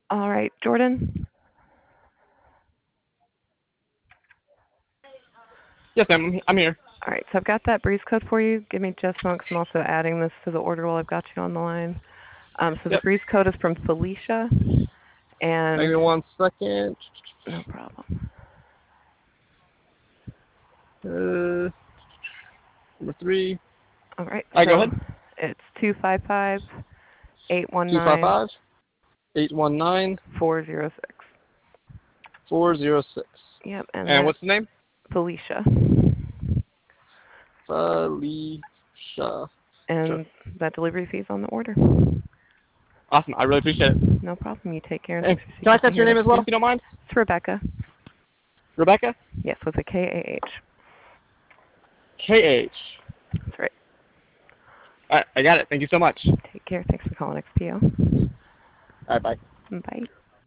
All right, Jordan. Yes, ma'am. I'm here. All right, so I've got that breeze code for you. Give me just a moment 'cause I'm also adding this to the order while I've got you on the line. So the Yep. breeze code is from Felicia, Give and me 1 second. no problem. Uh, number 3. All right, All right, go so ahead. it's 255 819 255 819 406. 406. Yep, and And that what's the name? Felicia. Felicia. Sure. And that delivery fee is on the order. Awesome. I really appreciate it. No problem. You take care and Hey, thanks for can I speaking to me catch your here name at as well, XP. if you don't mind? It's Rebecca. Rebecca? Yes, with a K-A-H. KH. That's right. All right, I got it. Thank you so much. Take care. Thanks for calling XPO. All right, bye. Bye.